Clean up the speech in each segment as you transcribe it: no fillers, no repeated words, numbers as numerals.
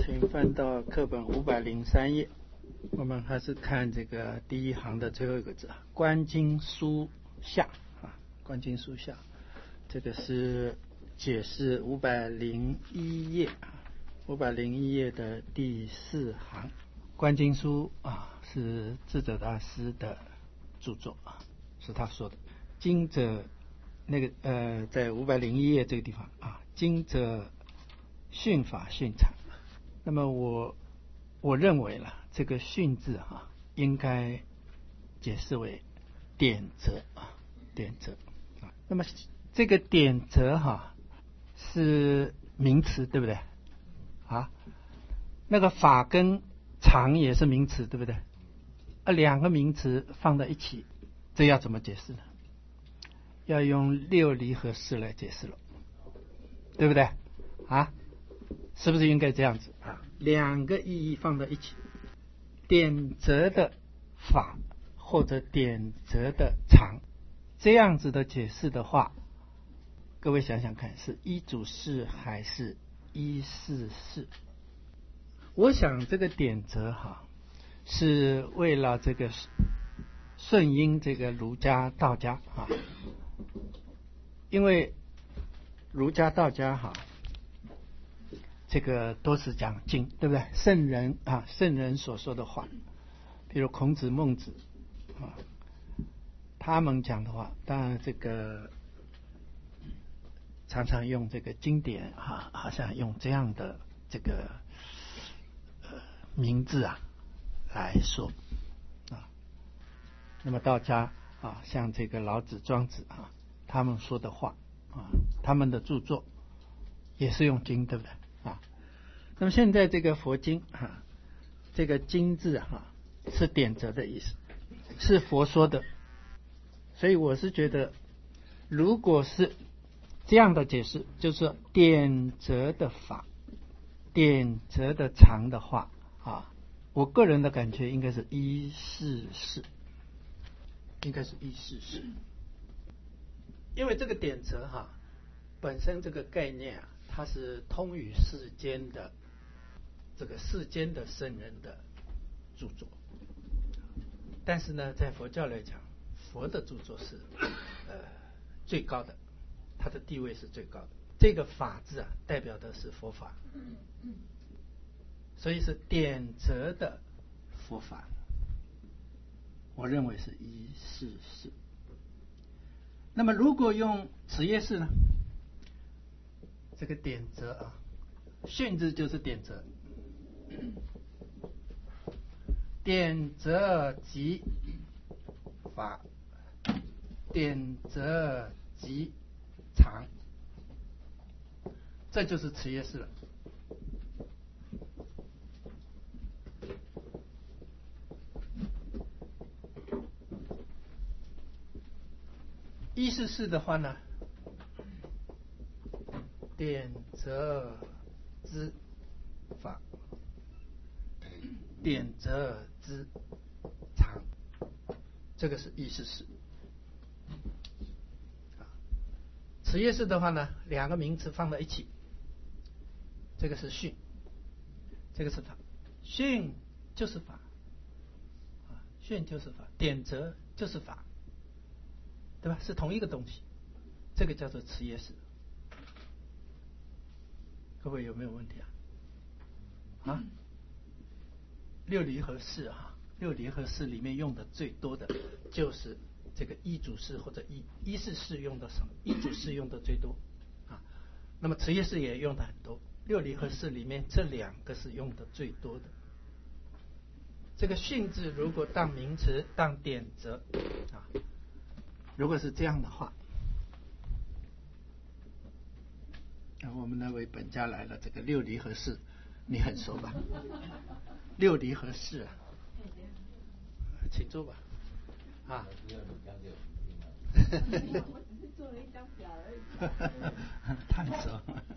请翻到课本503页，我们还是看这个第一行的最后一个字，观经书下啊，观经书下，这个是解释501页，501页的第4行。观经书啊，是智者大师的著作啊，是他说的。经者那个在501页这个地方啊，经者训法训禅。那么我认为了这个训字啊，应该解释为典则啊，典则啊。那么这个典则哈是名词，对不对啊？那个法跟常也是名词，对不对？两个名词放在一起，这要怎么解释呢？要用六离合式来解释了，对不对啊？是不是应该这样子啊？两个意义放在一起，典则的法或者典则的常，这样子的解释的话，各位想想看，是依主释还是依事释？我想这个典则哈，是为了这个顺应这个儒家道家啊，因为儒家道家哈，这个都是讲经，对不对？圣人啊，圣人所说的话，比如孔子、孟子啊，他们讲的话，当然这个常常用这个经典啊，好像用这样的这个名字啊来说啊。那么道家啊，像这个老子、庄子啊，他们说的话啊，他们的著作也是用经，对不对啊？那么现在这个佛经啊，这个经字啊，是典则的意思，是佛说的，所以我是觉得，如果是这样的解释，就是典则的法，典则的常的话啊，我个人的感觉应该是依事释，应该是依事释，因为这个典则哈，本身这个概念啊，它是通于世间的这个世间的圣人的著作，但是呢，在佛教来讲，佛的著作是最高的，它的地位是最高的。这个法字啊，代表的是佛法，所以是典则的佛法，我认为是依事释。那么如果用此业式呢？这个典则啊，训字就是典则，典则即法，典则即常，这就是此业式了。依事释的话呢，典则之法，典则之常，这个是依事释。此业式的话呢，两个名词放在一起，这个是训，这个是法。训就是法，训就是法，典则就是法，对吧？是同一个东西，这个叫做此业式。各位有没有问题啊？六离合式啊，六离合式里面用的最多的就是这个依主释或者依事释用的少，依主释用的最多啊。那么此业式也用的很多，六离合式里面这两个是用的最多的。这个训字如果当名词当典则啊，如果是这样的话，我们那位本家来了，这个六离合式你很熟吧？六离合式啊，请坐吧。啊，我只是做了一张表而已。太熟。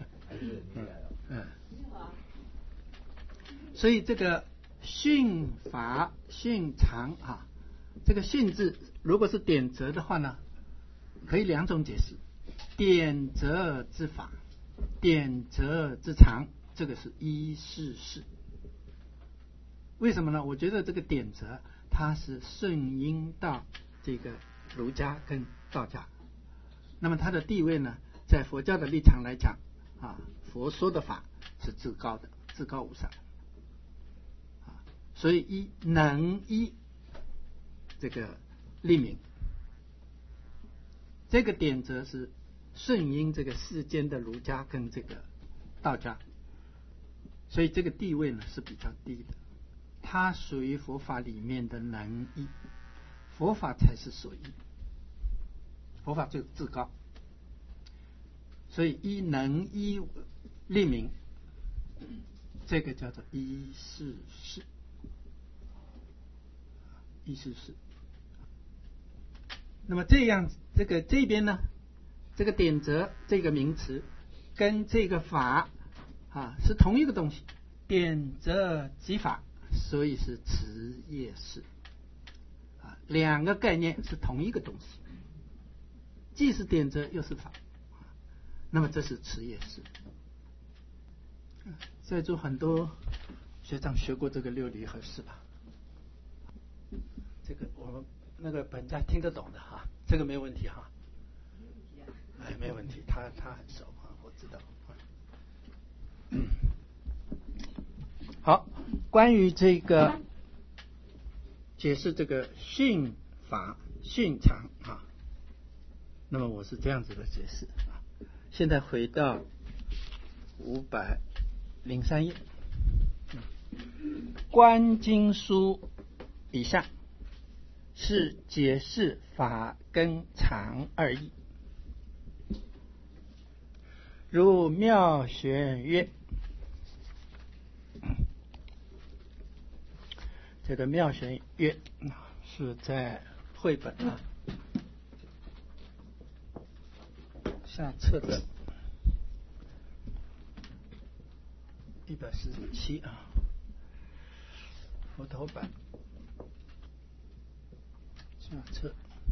所以这个训法、训常啊，这个训字如果是典则的话呢，可以两种解释：典则之法，典则之常这个是依事事。为什么呢？我觉得这个典则它是顺应到这个儒家跟道家，那么它的地位呢，在佛教的立场来讲佛说的法是至高的，至高无上所以能依这个立名，这个典则是顺应这个世间的儒家跟这个道家，所以这个地位呢是比较低的，它属于佛法里面的能依，佛法才是所依，佛法就至高，所以能依立名，这个叫做依事事，依事事。那么这样这边呢，这个典则这个名词跟这个法是同一个东西，典则即法，所以是持业事两个概念是同一个东西，既是典则又是法，那么这是持业事。在座很多学长学过这个六离合式吧？这个我们那个本家听得懂的这个没问题没问题，他很熟我知道好，关于这个解释这个训法训常那么我是这样子的解释现在回到503页，观经书以下是解释法跟常二义。如妙玄曰，这个妙玄曰是在绘本下册的147佛头版下册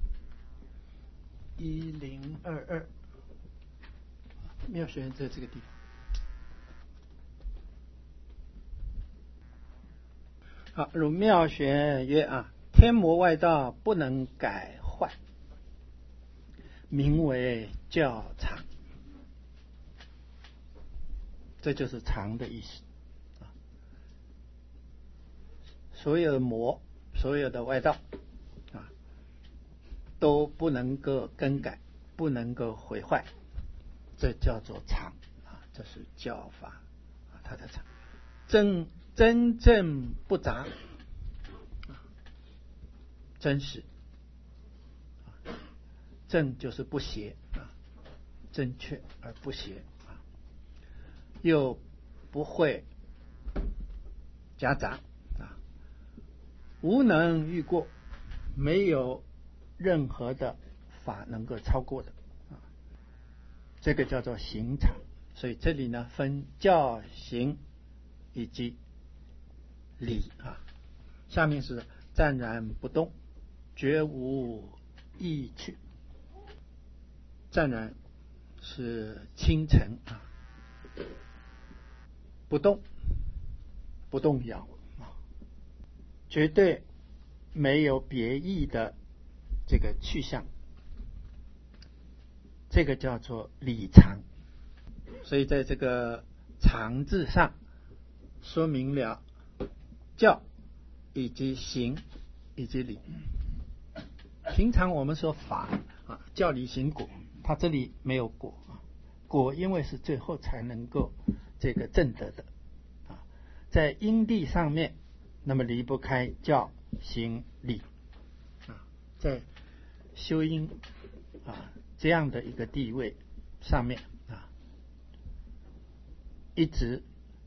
1022，妙玄在这个地方。好，如妙玄曰天魔外道不能改坏，名为教常，这就是常的意思所有的魔，所有的外道都不能够更改，不能够毁坏，这叫做常这是教法它的常，真正不杂真实，正就是不邪正确而不邪又不会夹杂无能逾过，没有任何的法能够超过的这个叫做行常。所以这里呢分教行以及理下面是暂然不动，绝无意趣。暂然是清晨不动，不动摇绝对没有别意的这个去向，这个叫做理常。所以在这个常字上说明了教以及行以及理。平常我们说法教理行果，它这里没有果果因为是最后才能够这个证得的在因地上面，那么离不开教行理在修因这样的一个地位上面一直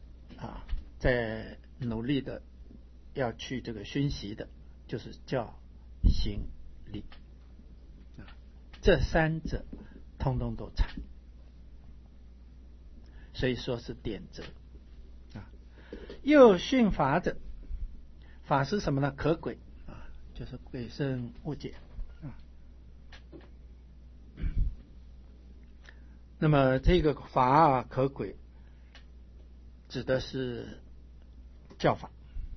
在努力的要去这个熏习的，就是教行理这三者通通都参，所以说是典则又训法者，法是什么呢？可轨就是鬼圣误解那么这个法可轨指的是教法，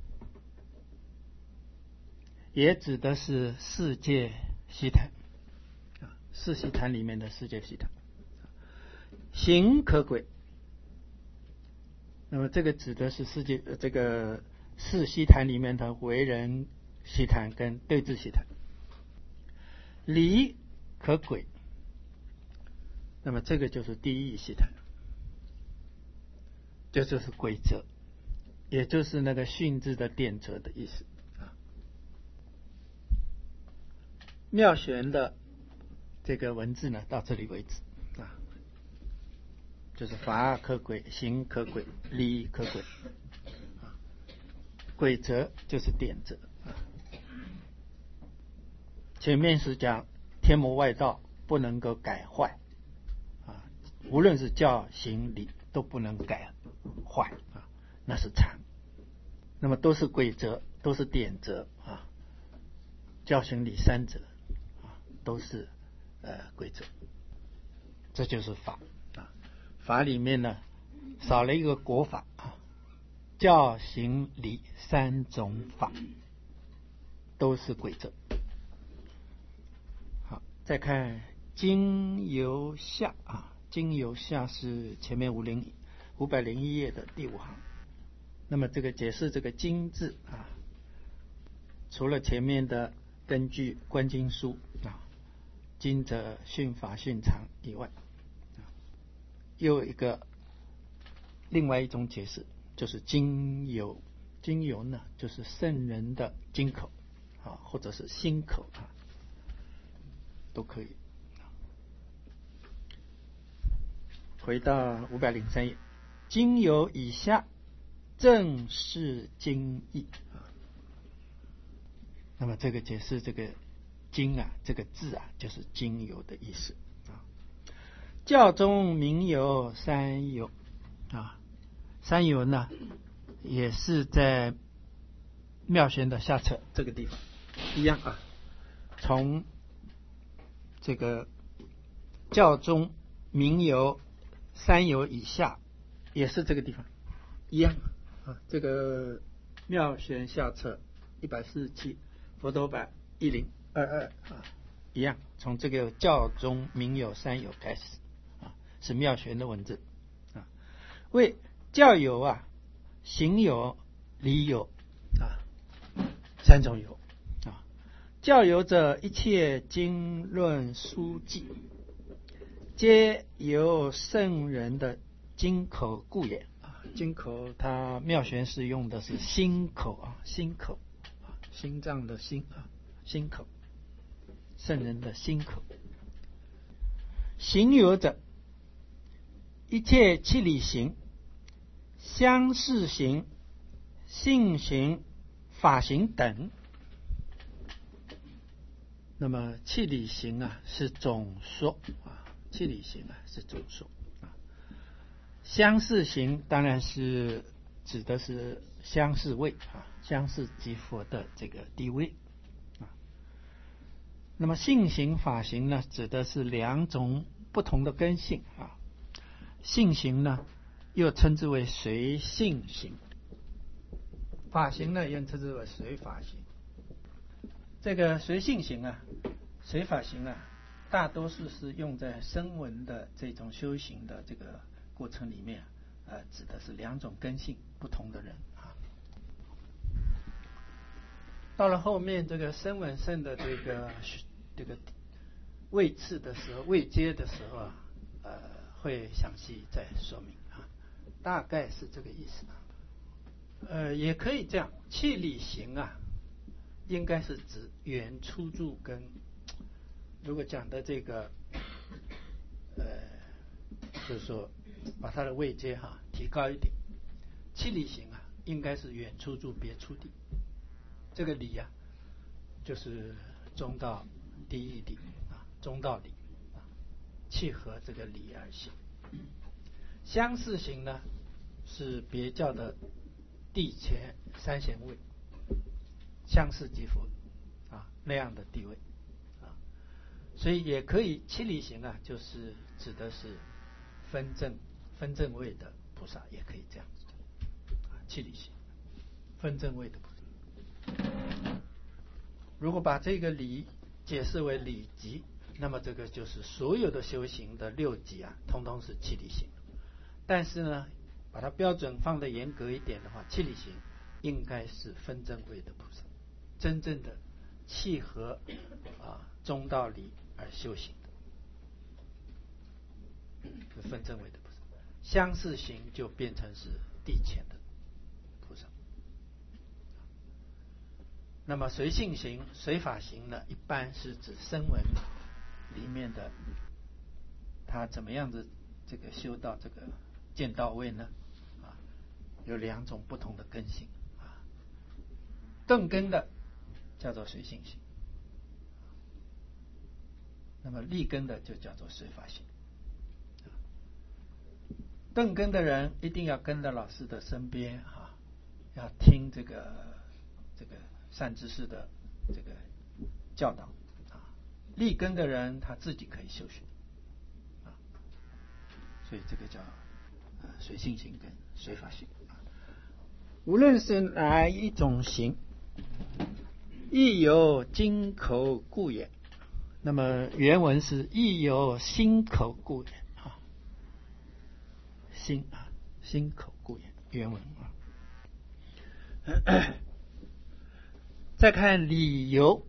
也指的是世界习谈四习谈里面的世界习谈。行可轨，那么这个指的是这个四习谈里面的为人习谈跟对治习谈。理可轨，那么这个就是第一义习谈，这就是规则，也就是那个训字的典则的意思。妙玄的这个文字呢，到这里为止啊，就是法可轨，行可轨，理可轨，规则就是典则。前面是讲天魔外道不能够改坏啊，无论是教行理都不能改坏啊，那是常。那么都是规则，都是典则啊，教行理三者啊，都是规则，这就是法啊。法里面呢少了一个国法啊，教行理三种法都是规则。好，再看经由下啊，经由下是前面501页的第5行。那么这个解释这个经字啊，除了前面的根据观经书啊，经则训法训常以外，又有一个另外一种解释，就是经由。经由呢，就是圣人的经口啊，或者是心口啊，都可以。回到503页，经由以下正是经义啊。那么这个解释这个经啊，这个字啊，就是经由的意思啊。教中名有三由啊，三由呢也是在妙玄的下册这个地方一样啊，从这个教中名由三由以下也是这个地方一样啊。这个妙玄下册147，佛陀版1022啊，一样，从这个教中名有三由开始啊，是妙玄的文字啊。为教有啊，行有、理有啊，三种有啊。教有者，一切经论书记，皆由圣人的经口故也啊。经口，它妙玄是用的是心口啊，心口啊，心脏的心啊，心口，圣人的心口。行有者，一切七理行、相似行、性行、法行等。那么七理行啊是总说啊，七理行啊是总说啊。相似行当然是指的是相似位啊，相似即佛的这个地位啊。那么性行、法行呢，指的是两种不同的根性啊。性行呢又称之为随性行，法行呢又称之为随法行。这个随性行啊，随法行啊，大多数是用在声闻的这种修行的这个过程里面，指的是两种根性不同的人啊。到了后面这个声闻圣的这个位次的时候，位阶的时候啊，会详细再说明啊，大概是这个意思啊。也可以这样，气理行啊，应该是指原初住跟，如果讲的这个就是说把它的位阶提高一点，气理行啊应该是远初住别初地，这个理啊就是中道第一理啊，中道理啊，契合这个理而行。相似行呢是别教的地前三贤位，相似即佛啊那样的地位啊，所以也可以七理行啊，就是指的是分正位的菩萨，也可以这样子气理行，分正位的菩萨。如果把这个理解释为理级，那么这个就是所有的修行的六级啊，通通是气理行。但是呢，把它标准放得严格一点的话，气理行应该是分正位的菩萨，真正的契合中道理而修行的，是分正位的菩萨。相似行就变成是地前的菩萨。那么随性行、随法行呢，一般是指声闻里面的他怎么样子这个修到这个见到位呢？有两种不同的根性钝根的叫做随性行，那么利根的就叫做随法行。钝根的人一定要跟着老师的身边要听这个善知识的这个教导利根的人他自己可以修学所以这个叫随性行跟随法行。无论是哪一种行，亦有金口故也。那么原文是亦有心口故也心口故也，原文再看理由，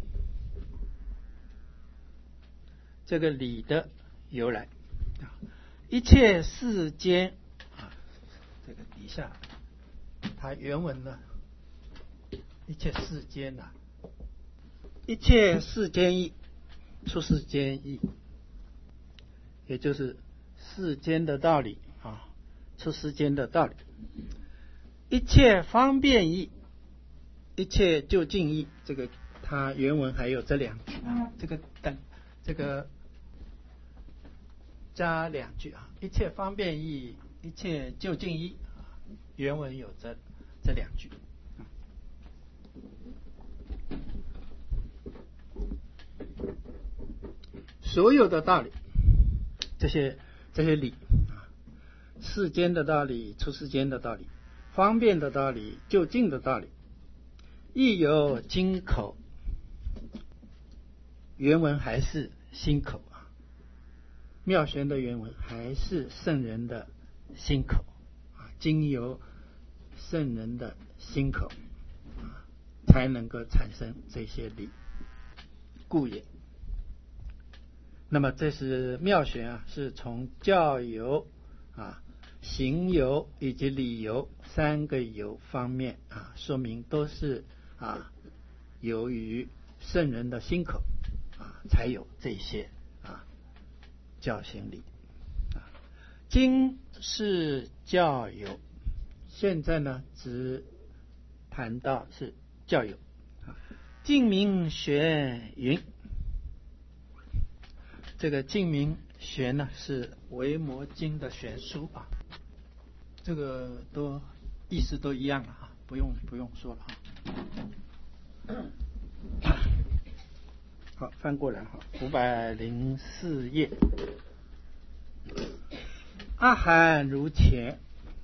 这个理的由来一切世间这个底下它原文呢，一切世间一切世间义，出世间义，也就是世间的道理出世间的道理。一切方便义，一切就近义，这个它原文还有这两句这个加两句一切方便义，一切就近义，原文有这两句。所有的道理，这些理世间的道理，出世间的道理，方便的道理，就近的道理，亦有金口，原文还是心口妙玄的原文还是圣人的心口经由圣人的心口才能够产生这些理，故也。那么这是妙玄是从教由行由以及理由三个由方面说明都是由于圣人的心口才有这些教行理。经是教由，现在呢只谈到是教由。净明玄云，这个净明玄呢是维摩经的玄书这个都意思都一样了不用说了好，翻过来504页。阿含如前，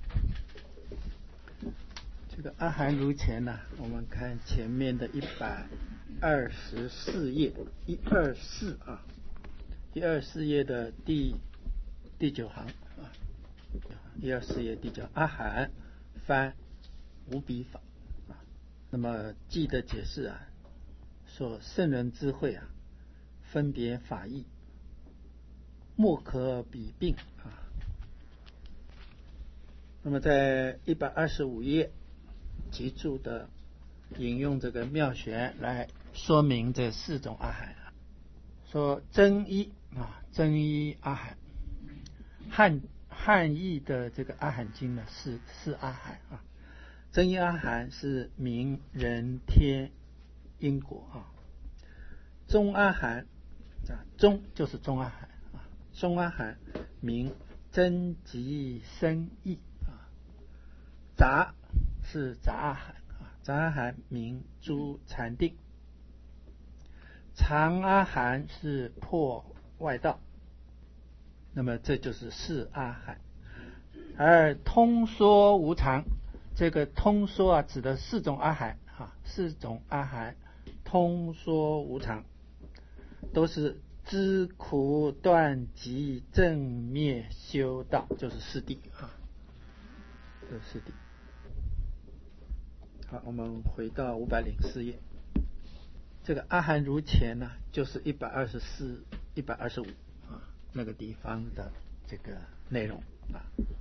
这个阿含如前呢，我们看前面的124页124第24页的第9行124页第9，阿含翻无比法那么记的解释说圣人智慧分别法义，莫可比并那么在125页集注的引用这个妙玄来说明这4种阿含说真一阿含汉译的这个阿含经呢是阿含真一阿含是明人天因果中阿含中就是中阿含中阿含明真极生义杂是杂阿含杂阿含明诸禅定，常阿含是破外道，那么这就是4阿含。而通说无常这个通说啊，指的四种阿含啊，四种阿含通说无常，都是知苦断集正灭修道，就是四谛啊，这四谛。好，我们回到504页，这个阿含如前呢，就是124、125啊那个地方的这个内容啊。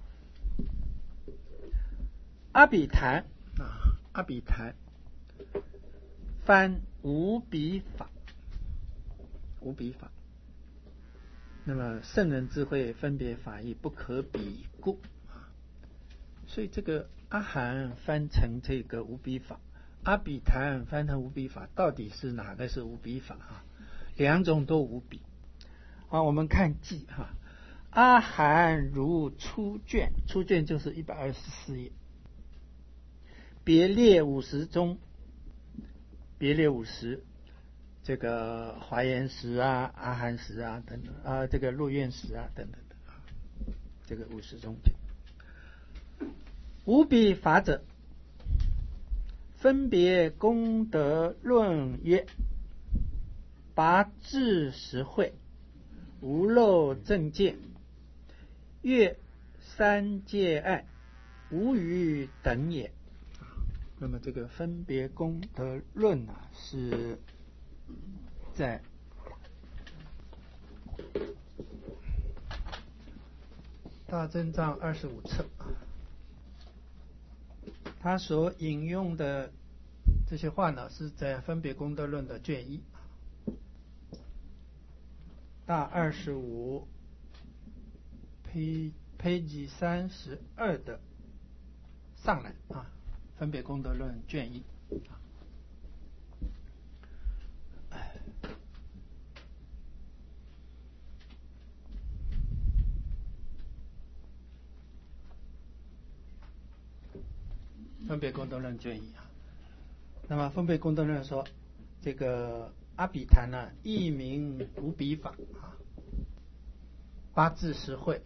阿比昙啊，阿比昙翻无比法，无比法。那么圣人智慧分别法义不可比故啊，所以这个阿含翻成这个无比法，阿比昙翻成无比法，到底是哪个是无比法啊？两种都无比。好，我们看记哈，阿含如出卷，出卷就是124页，别列50中，别列50。这个华严时啊、阿含时啊等等啊，这个入院时啊等等的啊，这个50中间，无比法者，分别功德论曰：拔智实慧，无漏正见，越三界爱，无余等也。那么这个分别功德论啊，是在大正藏25册，他所引用的这些话呢，是在分别功德论的卷1，大25 page 32的上来啊，分别功德论卷1。分别功德论卷1啊，那么分别功德论说，这个阿比昙呢，译名无比法啊，八智实慧。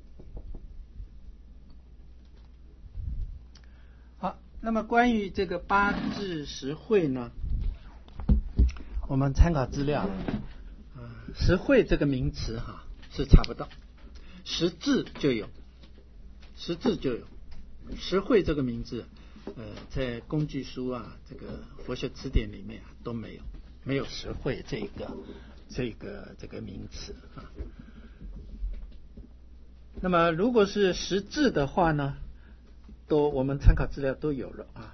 好，那么关于这个八智实慧呢，我们参考资料，实慧这个名词哈是查不到，实智就有，实智就有，实慧这个名字。在工具书啊，这个佛学词典里面都没有，没有实慧这个名词啊。那么如果是实质的话呢，我们参考资料都有了啊。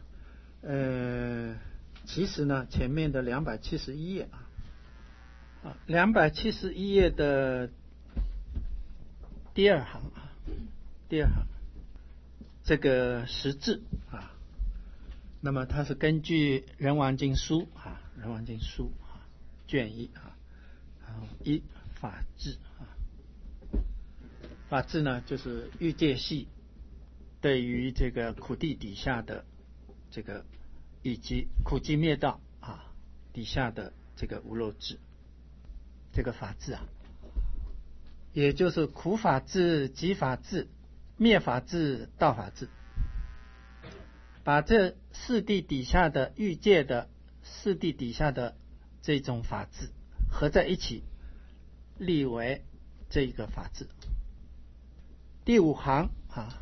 其实呢，前面的271页啊，271页的第二行啊，第二行这个实质啊。那么它是根据《人王经书》啊，《人王经书》啊卷1啊，然后1法治啊，法治呢就是欲界系对于这个苦地底下的这个以及苦集灭道啊底下的这个无漏智，这个法治啊，也就是苦法治、集法治、灭法治、道法治。把这四谛底下的欲界的四谛底下的这种法治合在一起，立为这一个法治。第5行啊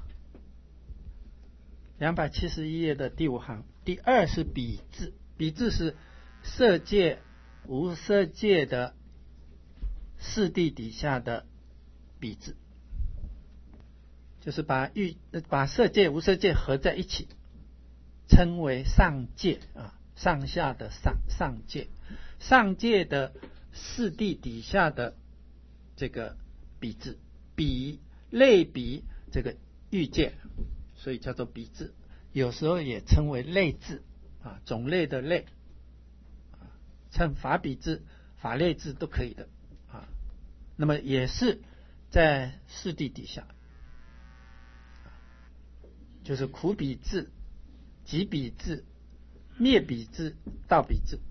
，271页的第5行，第2是比治，比治是色界、无色界的四谛底下的比治，就是把色界、无色界合在一起。称为上界啊，上下的上界，上界的四谛底下的这个比治，比类比这个欲界，所以叫做比治，有时候也称为类治啊，种类的类，称法比治、法类治都可以的啊。那么也是在四谛底下，就是苦比治、集比治、灭比治、道比治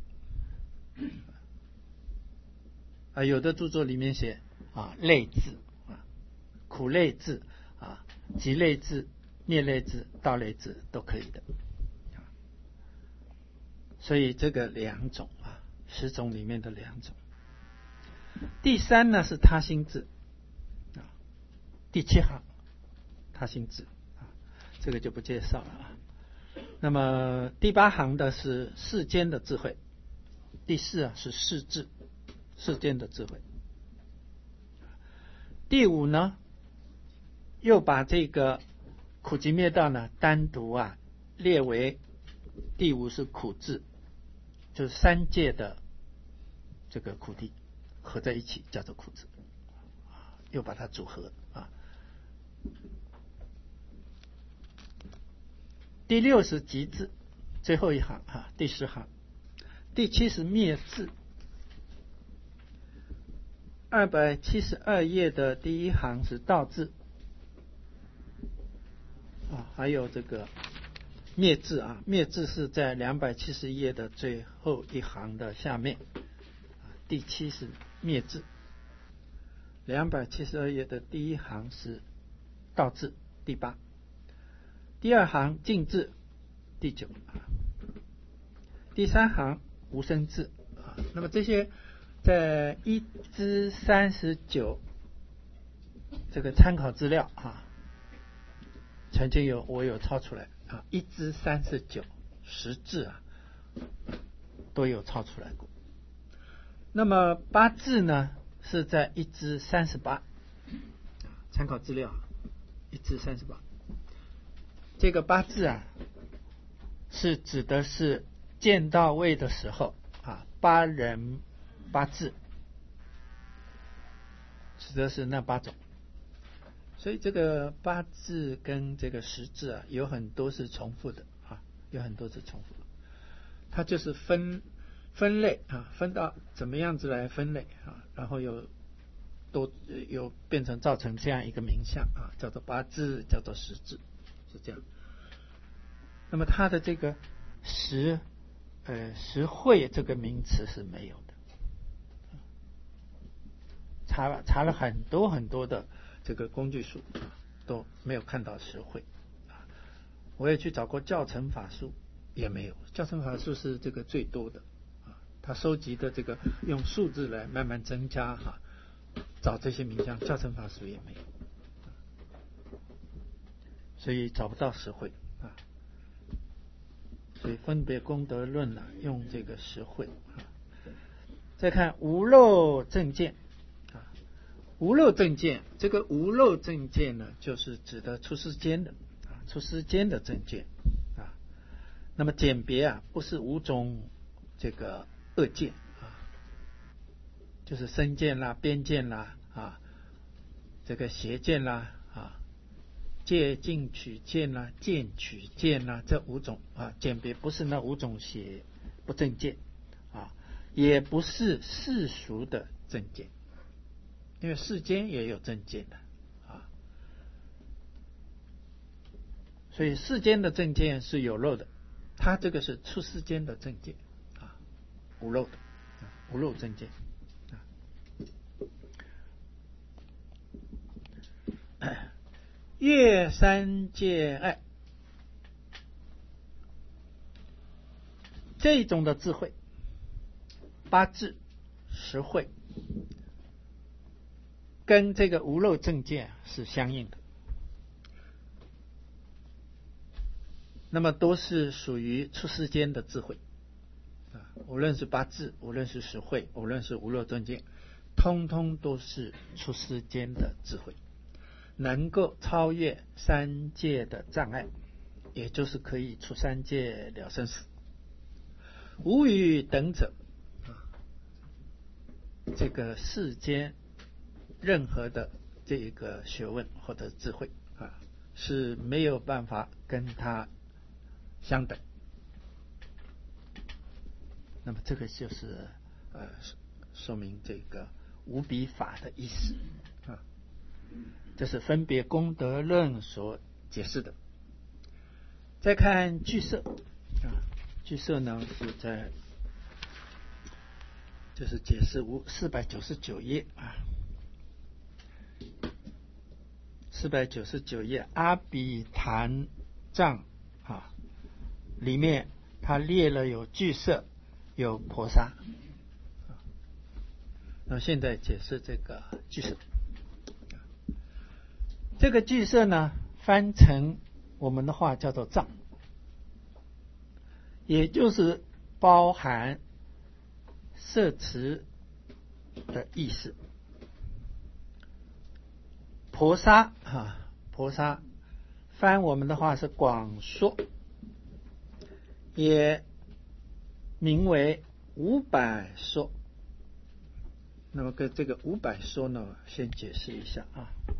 啊，有的著作里面写啊类治啊，苦类治啊，集类治、 灭类字、道类字都可以的。所以这个2种啊，10种里面的2种。第3呢是他心字啊，第7行他心字啊，这个就不介绍了啊。那么第8行的是世间的智慧，第4啊是世智，世间的智慧。第5呢，又把这个苦集灭道呢单独啊列为第5是苦智，就是3界的这个苦地合在一起叫做苦智，又把它组合啊。第6是集智，最后一行啊，第10行。第7是灭智，272页的第1行是道智啊，还有这个灭智啊，灭智是在270页的最后一行的下面，第7是灭智。272页的第1行是道智，第8。第2行净智，第9。第3行无生智啊。那么这些在1至39这个参考资料啊，曾经我有抄出来啊，1至3910字啊都有抄出来过。那么8字呢是在1至38，参考资料1至38。这个8字啊是指的是见到位的时候啊，8人8字，指的是那8种。所以这个8字跟这个10字啊，有很多是重复的啊，有很多是重复的。它就是分类啊，分到怎么样子来分类啊，然后有变成造成这样一个名相啊，叫做8字，叫做10字，是这样。那么它的这个实惠这个名词是没有的，查了很多很多的这个工具书都没有看到实惠。我也去找过教程法书，也没有。教程法书是这个最多的啊，他收集的这个用数字来慢慢增加哈，找这些名相，教程法书也没有，所以找不到实惠啊。所以分别功德论呢，用这个实惠啊。再看无漏正见啊，无漏正见，这个无漏正见呢，就是指的出世间的啊，出世间的正见啊。那么简别啊，不是5种这个恶见啊，就是身见啦、边见啦啊，这个邪见啦啊。戒禁取见啦、见取见啦，这5种啊，简别不是那5种邪不正见啊，也不是世俗的正见，因为世间也有正见的啊，所以世间的正见是有漏的，它这个是出世间的正见啊，无漏的无漏正见啊。越三界爱这种的智慧，8智10慧跟这个无漏正见是相应的，那么都是属于出世间的智慧啊，无论是8智，无论是10慧，无论是无漏正见，通通都是出世间的智慧，能够超越3界的障碍，也就是可以出3界了生死。无与等者这个世间任何的这个学问或者智慧啊，是没有办法跟它相等。那么这个就是说明这个无比法的意思啊。这是分别功德论所解释的。再看俱舍啊，俱舍呢是在就是解释499页啊 499页阿比昙藏里面他列了有俱舍有婆沙。那么现在解释这个俱舍。这个俱舍呢，翻成我们的话叫做藏，也就是包含摄持的意思。婆沙婆沙翻我们的话是广说，也名为500说。那么跟这个500说呢，先解释一下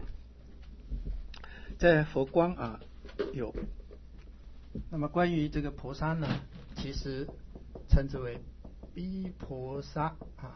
在佛光有。那么关于这个婆沙呢，其实称之为毗婆沙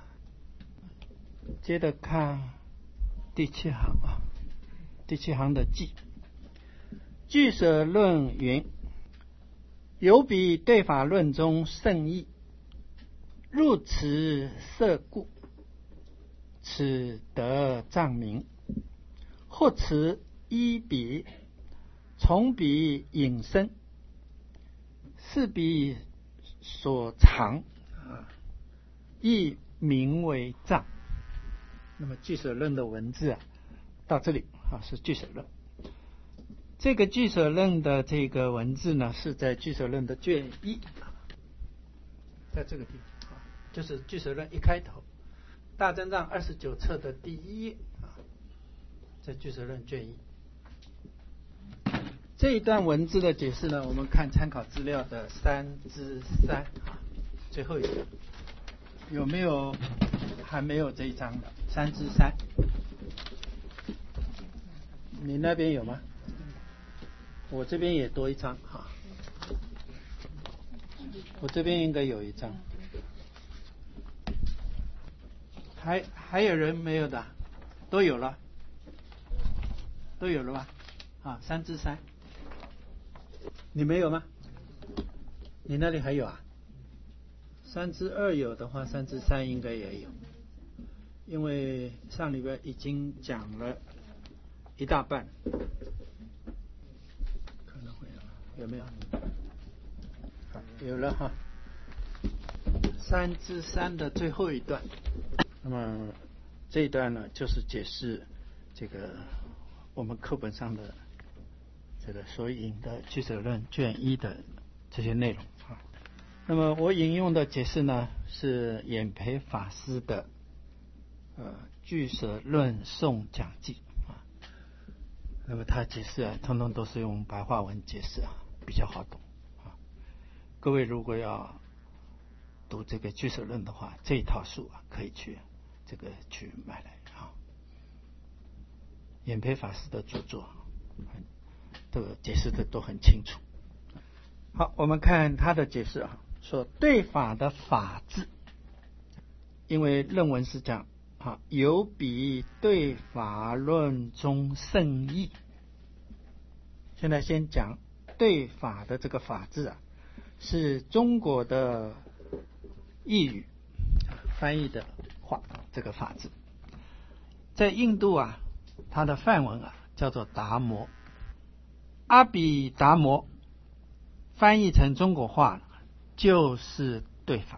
接着看第7行第7行的记。俱舍论云：有彼对法论中圣义，入此色故，此得藏名。或此依彼，从彼引生，是彼所藏亦名为藏。那么俱舍论的文字到这里是俱舍论。这个俱舍论的这个文字呢，是在俱舍论的卷1，在这个地方就是俱舍论一开头，大增藏29册的第1页在俱舍论卷1。这一段文字的解释呢，我们看参考资料的3之3最后一段。有没有还没有这一章的3之3？你那边有吗？我这边也多一张我这边应该有一张。还有人没有的？都有了吧？3之3，你没有吗？你那里还有3之2有的话，3之3应该也有，因为上礼拜已经讲了一大半，可能会有没有？有了3之3的最后一段。那么这一段呢，就是解释这个我们课本上的这个所引的俱舍论卷1的这些内容那么我引用的解释呢，是演培法师的俱舍论颂讲记那么他解释通通都是用白话文解释比较好懂各位如果要读这个俱舍论的话，这一套书可以去买来演培法师的著作这个解释的都很清楚。好，我们看他的解释说对法的法字，因为论文是讲有彼对法论中圣义。现在先讲对法的这个法字是中国的译语翻译的话，这个法字在印度它的梵文叫做达摩。阿比达摩翻译成中国话就是对法，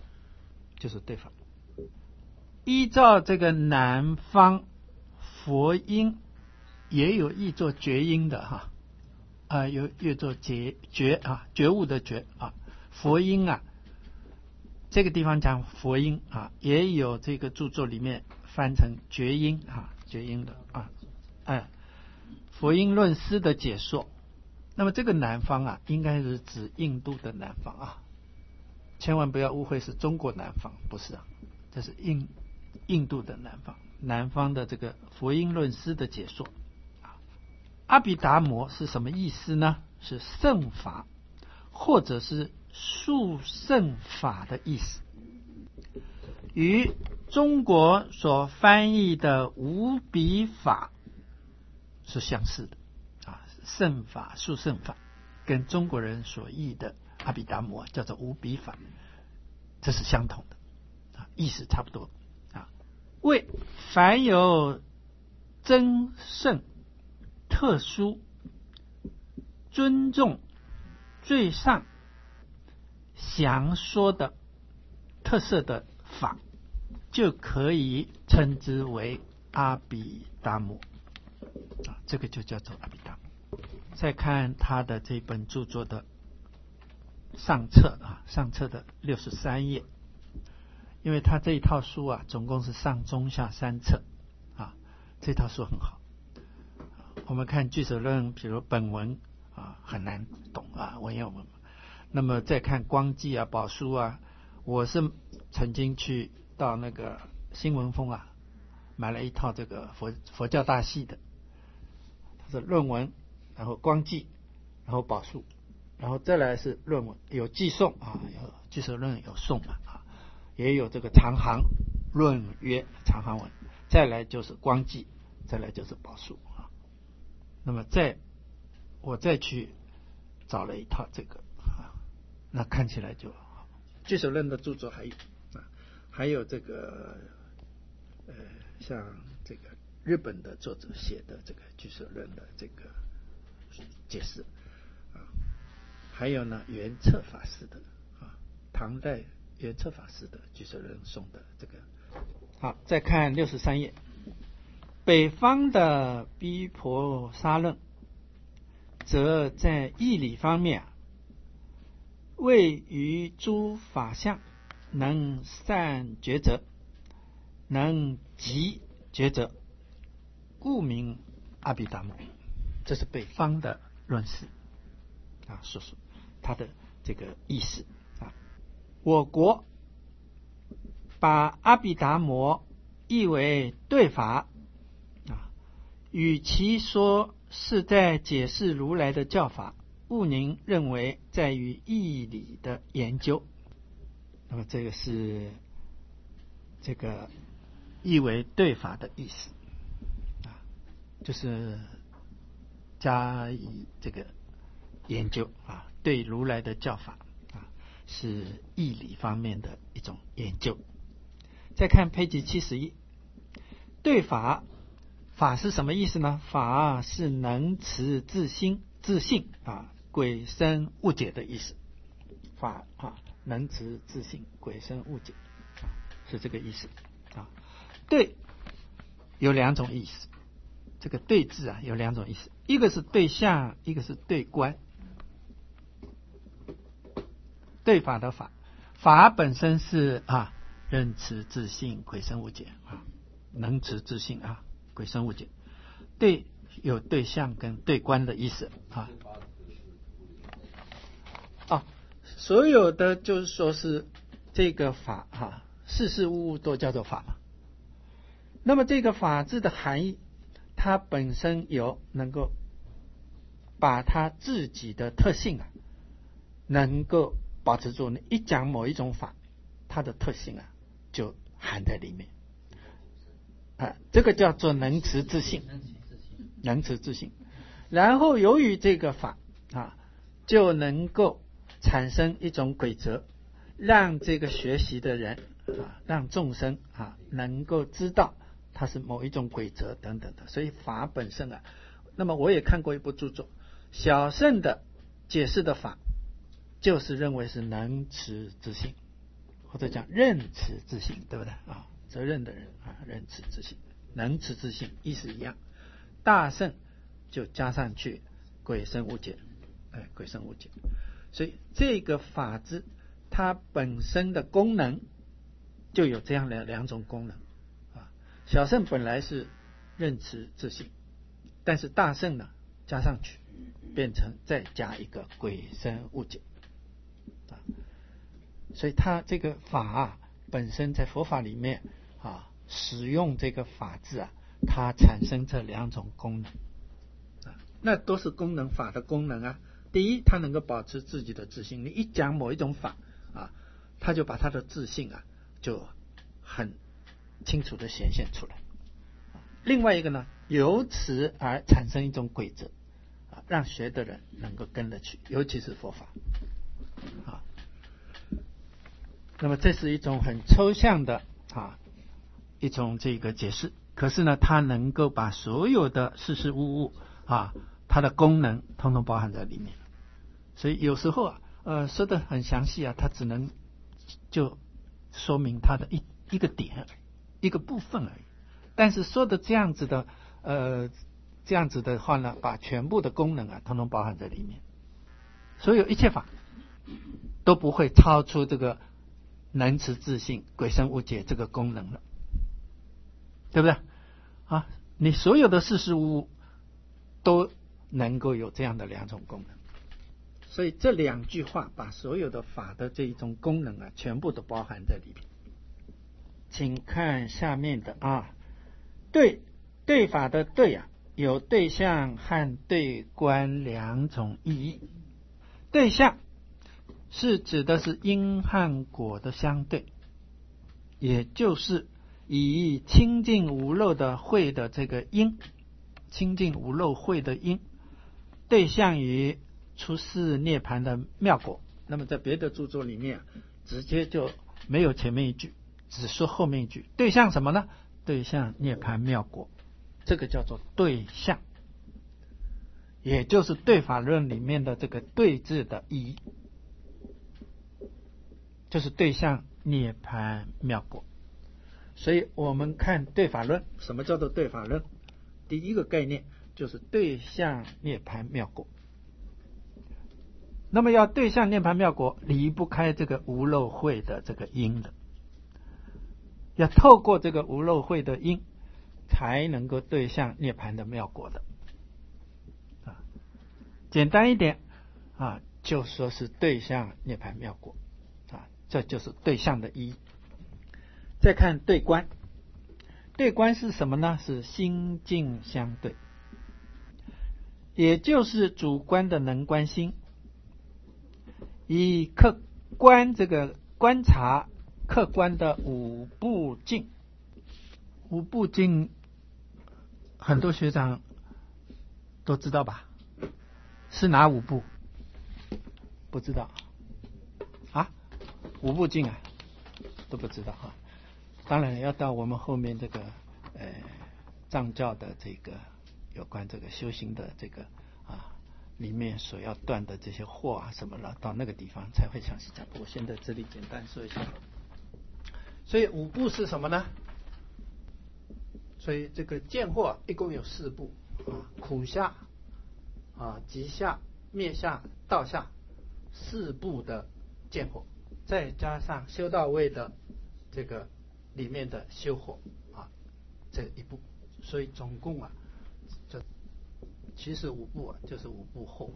依照这个南方佛音也有译作觉音的有译作觉悟的觉佛音这个地方讲佛音也有这个著作里面翻成觉音觉音的佛音论师的解说。那么这个南方应该是指印度的南方千万不要误会是中国南方，不是这是印度的南方，南方的这个佛音论师的解说阿毗达摩是什么意思呢？是圣法或者是速圣法的意思，与中国所翻译的无比法是相似的圣法速圣法跟中国人所译的阿毗达摩叫做无比法，这是相同的意思差不多为凡有真圣特殊、尊重、最上、详说的特色的法，就可以称之为阿毗达摩这个就叫做阿毗达摩。再看他的这本著作的上册上册的63页，因为他这一套书总共是上中下3册这套书很好。我们看俱舍论，比如本文很难懂文言文。那么再看光记宝书我是曾经去到那个新文峰买了一套这个佛教大系的，它是论文，然后光记，然后宝书，然后再来是论文，有记诵有俱舍论有诵也有这个长行论约长行文，再来就是光记，再来就是宝书那么我再去找了一套这个那看起来就俱舍论的著作还有这个像这个日本的作者写的这个俱舍论的这个解释还有呢圆彻法师的唐代圆彻法师的俱舍论诵的这个。好，再看63页，北方的毗婆沙论则在义理方面位于诸法相，能善抉择，能极抉择，故名阿毗达摩。这是北方的论师说说他的这个意思我国把阿毗达摩译为对法与其说是在解释如来的教法，悟宁认为在于义理的研究。那么这个是这个译为对法的意思就是加以这个研究对如来的教法是义理方面的一种研究。再看page 71，对法，法是什么意思呢？法是能持自性鬼生误解的意思。法能持自性鬼生误解是这个意思对有2种意思，这个对字有2种意思，一个是对象，一个是对观。对法的法，法本身是认持自性鬼生误解能持自性鬼生误解。对有对象跟对观的意思所有的就是说是这个法事事物物都叫做法嘛。那么这个法字的含义，它本身有能够把它自己的特性能够保持住。一讲某一种法，它的特性就含在里面这个叫做能持自性，能持自性。然后由于这个法就能够产生一种规则，让这个学习的人让众生能够知道它是某一种规则等等的。所以法本身那么我也看过一部著作，小乘的解释的法就是认为是能持自性，或者讲认持自性，对不对责任的人认持自性，能持自性意思一样。大乘就加上去鬼生误解鬼生误解。所以这个法字它本身的功能就有这样的2种功能小乘本来是认持自性，但是大乘呢加上去变成再加一个鬼生误解所以它这个法本身在佛法里面使用这个法字它产生这2种功能那都是功能，法的功能第一，它能够保持自己的自性。你一讲某一种法它就把它的自性就很清楚的显现出来。另外一个呢，由此而产生一种规则让学的人能够跟得去，尤其是佛法那么这是一种很抽象的一种这个解释，可是呢它能够把所有的事事物物它的功能统统包含在里面。所以有时候说的很详细它只能就说明它的一个点一个部分而已。但是说的这样子的话呢，把全部的功能统统包含在里面。所有一切法都不会超出这个能持自性鬼神无解这个功能了，对不对你所有的事事物物都能够有这样的两种功能。所以这两句话把所有的法的这一种功能全部都包含在里面。请看下面的对法的对有对象和对观两种意义。对象是指的是因和果的相对，也就是以清净无漏的慧的这个因，清净无漏慧的因对象于出世涅槃的妙果。那么在别的著作里面直接就没有前面一句，只说后面一句。对象什么呢？对象涅槃妙果，这个叫做对象，也就是对法论里面的这个对字的意义，就是对象涅槃妙果。所以我们看对法论，什么叫做对法论？第一个概念就是对象涅槃妙果。那么要对象涅槃妙果，离不开这个无漏慧的这个因的，要透过这个无漏慧的因才能够对象涅槃的妙果的。简单一点就说是对象涅槃妙果这就是对象的意义。再看对观，对观是什么呢？是心境相对，也就是主观的能观心，以客观这个观察客观的五部境。五部境很多学长都知道吧？是哪五部？不知道五部境都不知道当然要到我们后面这个藏教的这个有关这个修行的这个里面所要断的这些惑什么了，到那个地方才会详细讲。我现在这里简单说一下。所以五部是什么呢？所以这个见惑一共有四部苦下集下灭下道下四部的见惑，再加上修道位的这个里面的修惑这一部，所以总共这其实五部就是五部惑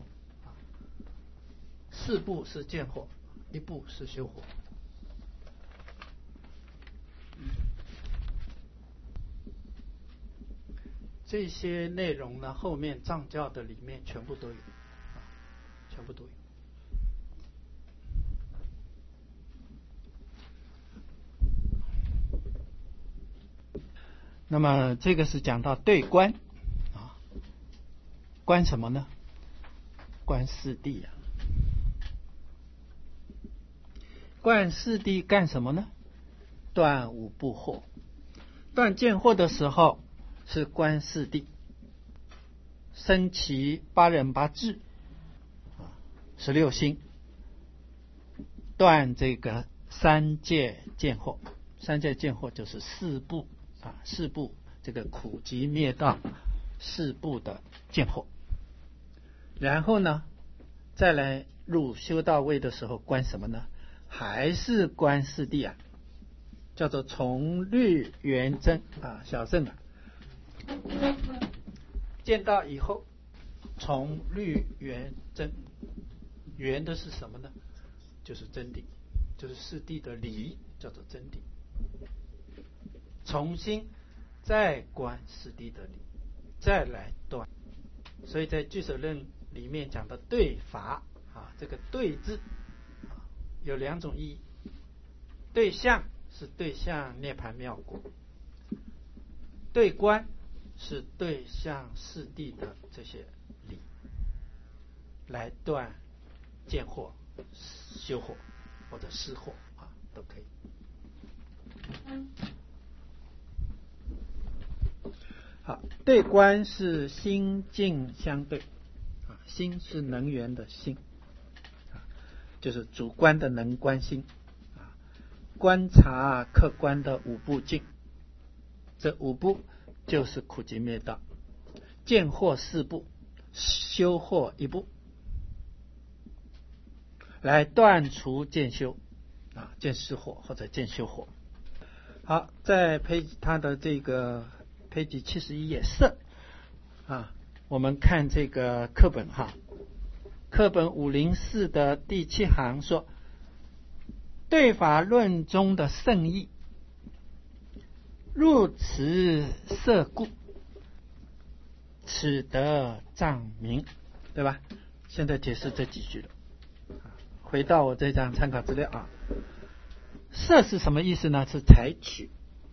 四部是见惑，一部是修惑。这些内容呢，后面藏教的里面全部都有全部都有。那么这个是讲到对观观什么呢？观四谛观四谛干什么呢？断五部惑。断见惑的时候是观四谛，生其八忍八智16心，断这个三界见惑。三界见惑就是四部四部这个苦集灭道四部的见惑。然后呢再来入修道位的时候观什么呢？还是观四谛叫做从律圆真小乘见到以后从律圆真，圆的是什么呢？就是真谛，就是四谛的理，叫做真谛。重新再观四谛的理，再来断。所以在俱舍论里面讲的对法这个对字有两种意义。对象是对象涅槃妙果，对观是对象四谛的这些理，来断见惑、修惑或者思惑都可以。 好，对观是心境相对啊，心是能源的心啊，就是主观的能观心啊，观察客观的五部境，这五部就是苦集灭道，见惑四部，修惑一部，来断除见修啊，见思惑或者见修惑。好，在它的这个page 71页色啊，我们看这个课本哈，课本504的第7行说，对法论中的圣义，入此色故，此得障明，对吧？现在解释这几句了。回到我这张参考资料啊，色是什么意思呢？是采取，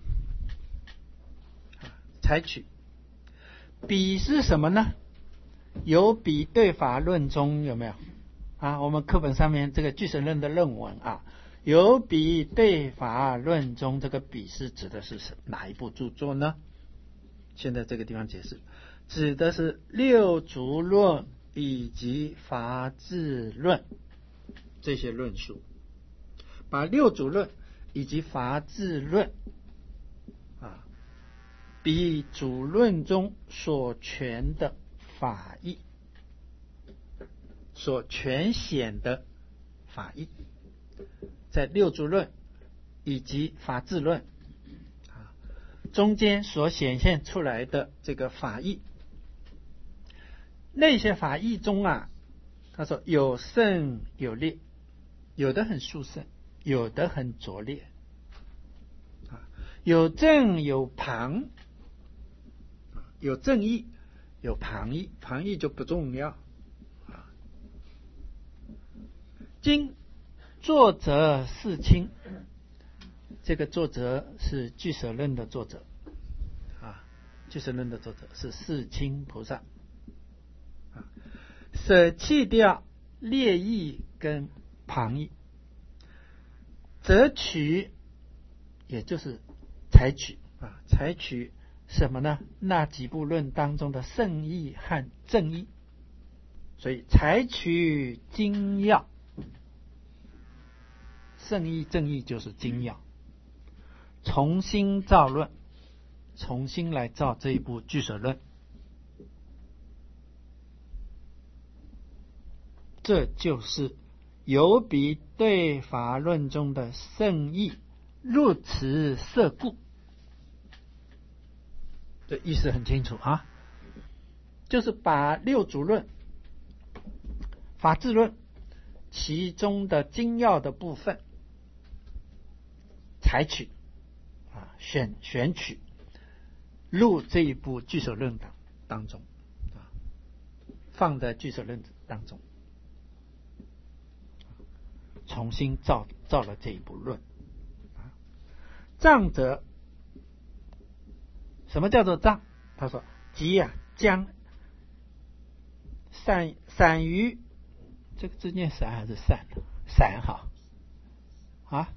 采取。比是什么呢？有比对法论中有没有啊？我们课本上面这个俱舍论的论文啊，有比对法论中这个比是指的是哪一部著作呢？现在这个地方解释，指的是六足论以及法治论这些论述，把六祖论以及法治论啊，比主论中所权的法义，所权显的法义，在六祖论以及法治论啊中间所显现出来的这个法义，那些法义中啊，他说有胜有劣，有的很殊胜，有的很拙劣啊，有正有旁，有正义有旁义，旁义就不重要啊。经作者世亲，这个作者是俱舍论的作者啊，俱舍论的作者是世亲菩萨啊，舍弃掉劣义跟旁义，择取也就是采取啊，采取什么呢？那几部论当中的圣义和正义，所以采取精要，圣义正义就是精要，重新造论，重新来造这一部俱舍论，这就是有比对法论中的圣义，入此色故。这意思很清楚啊，就是把六祖论、法治论其中的精要的部分采取啊，选取入这一部俱舍论当中啊，放在俱舍论当中，重新造了这一部论啊。藏者，什么叫做藏？他说即啊将散于，这个字念散还是散？散好啊，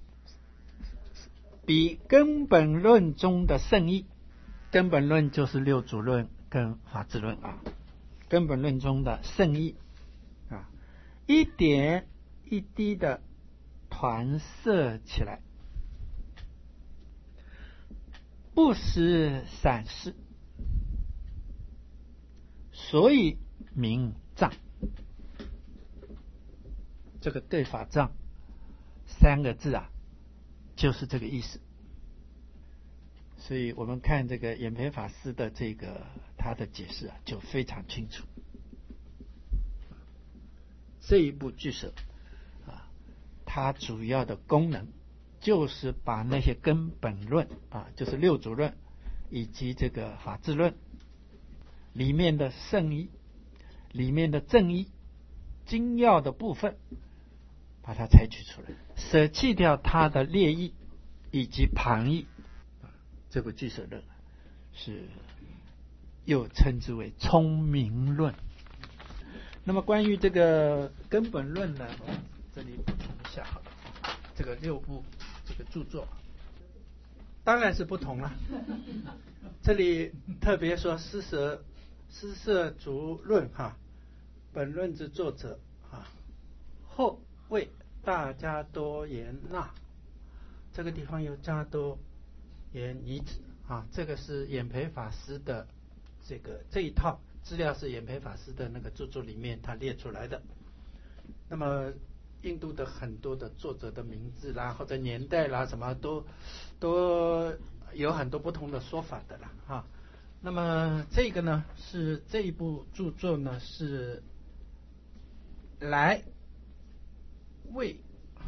比根本论中的圣义，根本论就是六祖论跟法治论啊，根本论中的圣义啊，一点一滴的团摄起来，不识散失，所以名藏。这个对法藏三个字啊，就是这个意思。所以我们看这个演培法师的这个他的解释啊，就非常清楚。这一部俱舍啊，它主要的功能就是把那些根本论啊，就是六祖论以及这个法治论里面的圣义、里面的正义、精要的部分，把它采取出来，舍弃掉它的劣义以及旁义。这部俱舍论是又称之为聪明论。那么关于这个根本论呢，这里补充一下好了，这个六部这个著作当然是不同了。这里特别说施舍足论哈，本论之作者啊，后为大家多言那，这个地方有加多言遗址啊，这个是演培法师的这一套资料是演培法师的那个著作里面他列出来的。那么印度的很多的作者的名字啦或者年代啦什么都有很多不同的说法的啦啊。那么这个呢是这一部著作呢是来为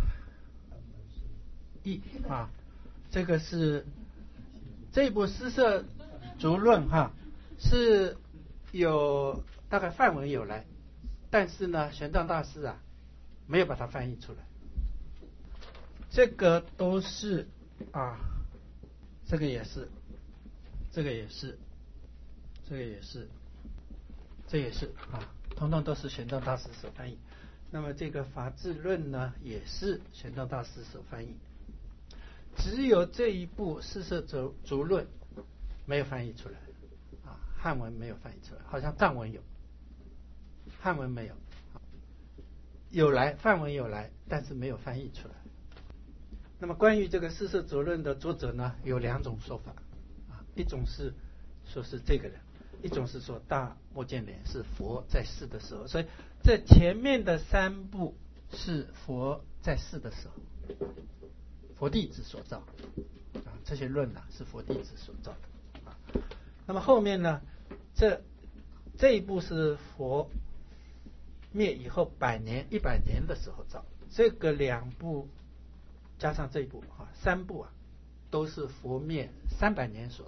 义啊，这个是这一部施舍足论哈，是有大概范文有来，但是呢玄奘大师啊没有把它翻译出来。这个都是啊，这个也是，这个也是，这个也是，这也是啊，统统都是玄奘大师所翻译。那么这个法治论呢也是玄奘大师所翻译，只有这一部施舍足论没有翻译出来啊，汉文没有翻译出来，好像藏文有，汉文没有，有来梵文有来，但是没有翻译出来。那么关于这个施舍足论的作者呢有两种说法啊，一种是说是这个人，一种是说大目犍连是佛在世的时候，所以这前面的三部是佛在世的时候佛弟子所造啊，这些论呢是佛弟子所造的啊。那么后面呢这一部是佛灭以后100年的时候造，这个两部加上这一部啊，三部啊都是佛灭300年所